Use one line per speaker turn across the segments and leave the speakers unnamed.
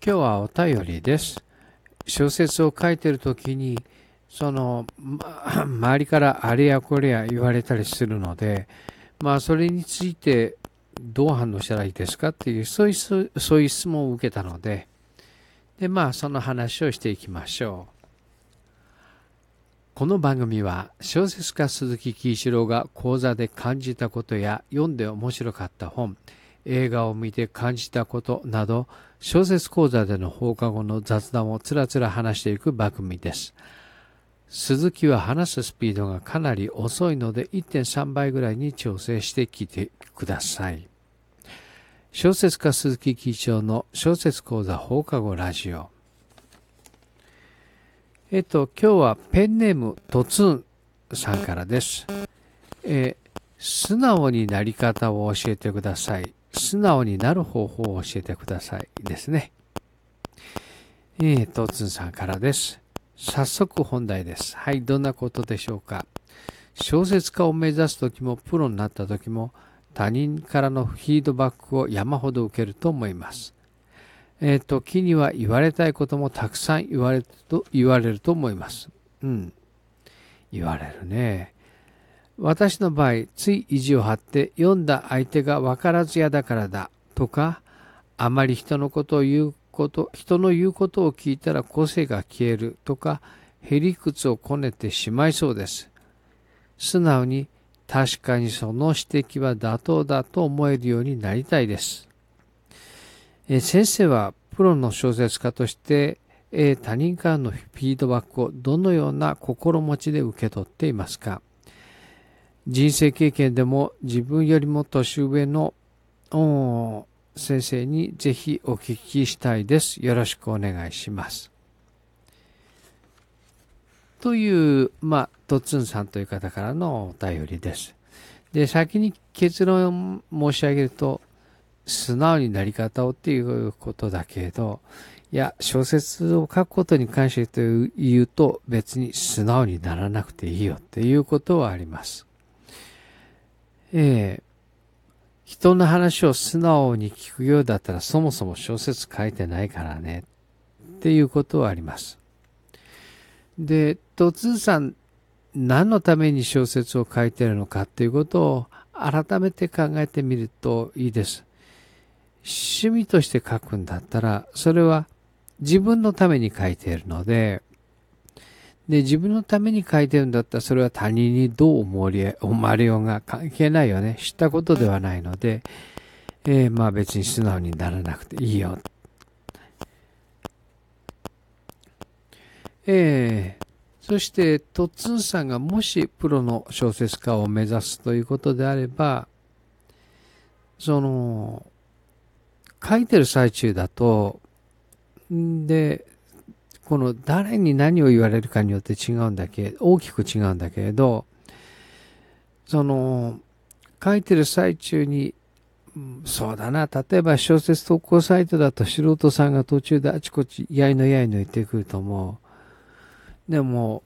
今日はお便りです。小説を書いているときに、周りからあれやこれや言われたりするので、それについてどう反応したらいいですかっていう、そういう質問を受けたので、その話をしていきましょう。この番組は小説家鈴木喜一郎が講座で感じたことや読んで面白かった本、映画を見て感じたことなど、小説講座での放課後の雑談をつらつら話していく番組です。鈴木は話すスピードがかなり遅いので 1.3 倍ぐらいに調整してきてください。小説家鈴木喜一郎の小説講座放課後ラジオ。今日はペンネームとつんさんからです。素直になり方を教えてください。素直になる方法を教えてくださいですね。とつんさんからです。早速本題です。はい、どんなことでしょうか。小説家を目指すときもプロになったときも他人からのフィードバックを山ほど受けると思います。時には言われたいこともたくさん言われると思います。言われるね。私の場合、つい意地を張って読んだ相手が分からずやだからだとか、あまり人の言うことを聞いたら個性が消えるとか、へりくつをこねてしまいそうです。素直に確かにその指摘は妥当だと思えるようになりたいです。先生はプロの小説家として、他人からのフィードバックをどのような心持ちで受け取っていますか。人生経験でも自分よりも年上の先生にぜひお聞きしたいです。よろしくお願いします。という、とつんさんという方からのお便りです。で、先に結論を申し上げると、素直になり方をっていうことだけど、いや、小説を書くことに関して言うと、別に素直にならなくていいよっていうことはあります。人の話を素直に聞くようだったらそもそも小説書いてないからねっていうことはあります。で、とつんさん何のために小説を書いているのかっていうことを改めて考えてみるといいです。趣味として書くんだったらそれは自分のために書いているので、自分のために書いてるんだったらそれは他人にどう思われようが関係ないよね。知ったことではないので、別に素直にならなくていいよ。そしてとっつんさんがもしプロの小説家を目指すということであれば、書いてる最中だと、この誰に何を言われるかによって大きく違うんだけれど、書いてる最中に、そうだな、例えば小説投稿サイトだと素人さんが途中であちこちやいの言ってくると思う。でも、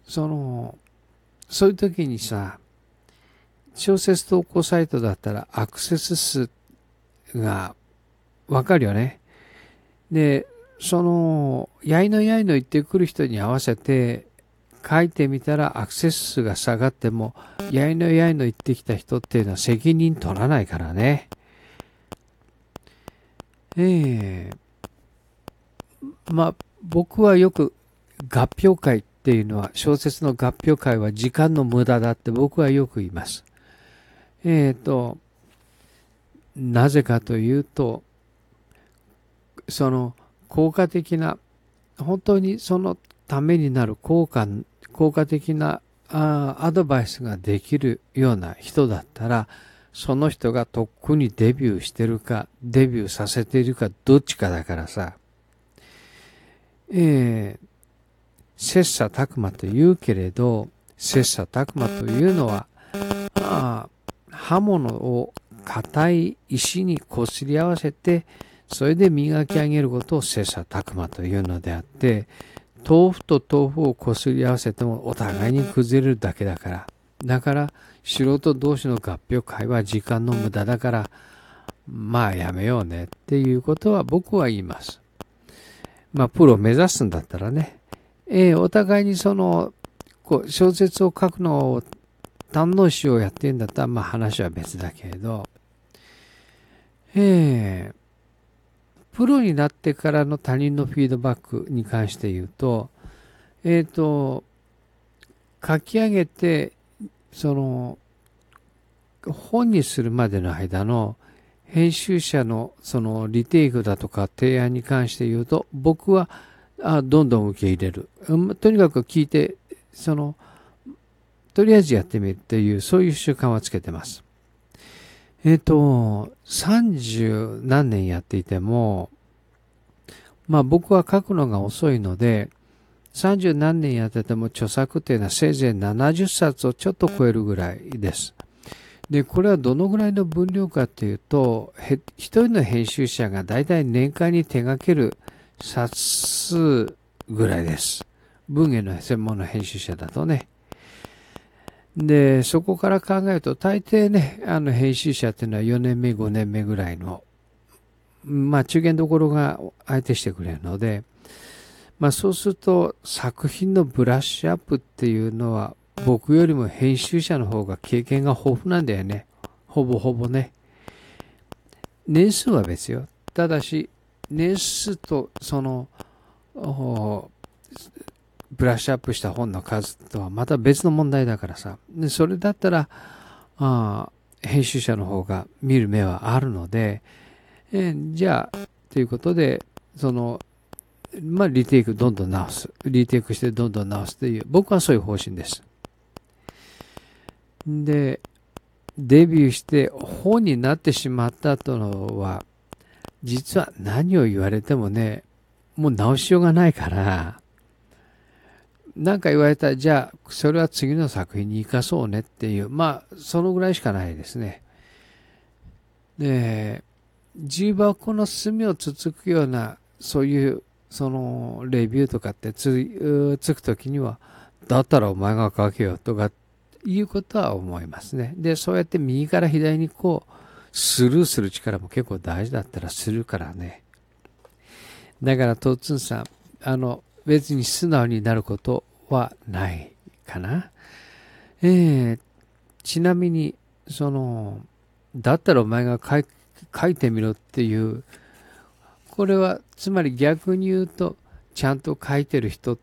そういう時にさ、小説投稿サイトだったらアクセス数がわかるよね。で、やいの言ってくる人に合わせて書いてみたらアクセス数が下がっても、やいの言ってきた人っていうのは責任取らないからね。僕はよく合評会っていうのは、小説の合評会は時間の無駄だって僕はよく言います。なぜかというと、効果的な、本当にそのためになる効果的なアドバイスができるような人だったら、その人がとっくにデビューしてるか、デビューさせているか、どっちかだからさ、切磋琢磨と言うけれど、切磋琢磨というのは、刃物を硬い石にこすり合わせて、それで磨き上げることを切磋琢磨というのであって、豆腐と豆腐をこすり合わせてもお互いに崩れるだけだから。だから素人同士の合評会は時間の無駄だから、やめようねっていうことは僕は言います。 プロを目指すんだったらね、お互いに小説を書くのを堪能しようやっていうんだったら、話は別だけれど、プロになってからの他人のフィードバックに関して言うと、書き上げて、本にするまでの間の編集者のリテイクだとか提案に関して言うと、僕はどんどん受け入れる。とにかく聞いて、とりあえずやってみるっていう、そういう習慣はつけてます。30何年やっていても、僕は書くのが遅いので、30何年やってても著作っていうのはせいぜい70冊をちょっと超えるぐらいです。で、これはどのぐらいの分量かというと、一人の編集者がだいたい年間に手掛ける冊数ぐらいです。文芸の専門の編集者だとね。で、そこから考えると、大抵ね、編集者っていうのは4年目、5年目ぐらいの、中堅どころが相手してくれるので、そうすると、作品のブラッシュアップっていうのは、僕よりも編集者の方が経験が豊富なんだよね。ほぼほぼね。年数は別よ。ただし、年数とブラッシュアップした本の数とはまた別の問題だからさ。でそれだったら、編集者の方が見る目はあるので、じゃあ、ということで、リテイクどんどん直す。リテイクしてどんどん直すという、僕はそういう方針です。で、デビューして本になってしまった後のは、実は何を言われてもね、もう直しようがないから、なんか言われたら、じゃあ、それは次の作品に生かそうねっていう、そのぐらいしかないですね。で、重箱の隅をつつくような、そういう、レビューとかってつくときには、だったらお前が書けよとか、いうことは思いますね。で、そうやって右から左にスルーする力も結構大事だったらするからね。だから、トーツンさん、別に素直になることはないかな。ちなみに、だったらお前が書いてみろっていう、これは、つまり逆に言うと、ちゃんと書いてる人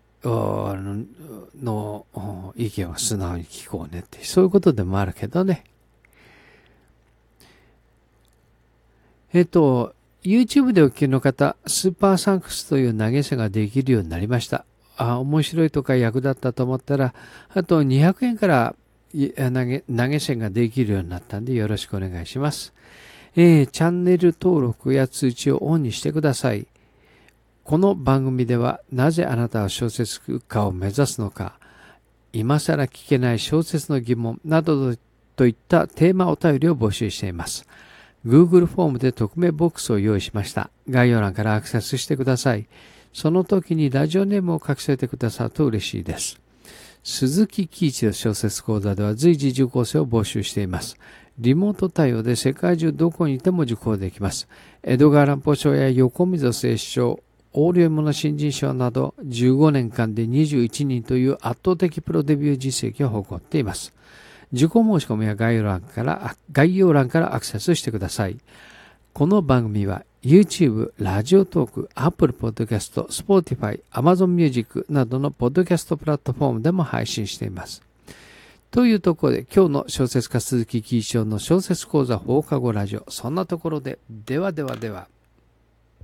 の意見を素直に聞こうねって、そういうことでもあるけどね。YouTube でお聞きの方、スーパーサンクスという投げ銭ができるようになりました。面白いとか役立ったと思ったら、あと200円から投げ銭ができるようになったんでよろしくお願いします。チャンネル登録や通知をオンにしてください。この番組ではなぜあなたは小説家を目指すのか、今更聞けない小説の疑問などといったテーマお便りを募集しています。Google フォームで匿名ボックスを用意しました。概要欄からアクセスしてください。その時にラジオネームを書き添えてくださると嬉しいです。鈴木喜一の小説講座では随時受講生を募集しています。リモート対応で世界中どこにいても受講できます。江戸川乱歩賞や横溝正史賞、横領物新人賞など15年間で21人という圧倒的プロデビュー実績を誇っています。受講申し込みは概要欄からアクセスしてください。この番組は YouTube、ラジオトーク、Apple Podcast、Spotify、Amazon Music などのポッドキャストプラットフォームでも配信しています。というところで今日の小説家鈴木喜一の小説講座放課後ラジオ、そんなところで、ではではでは。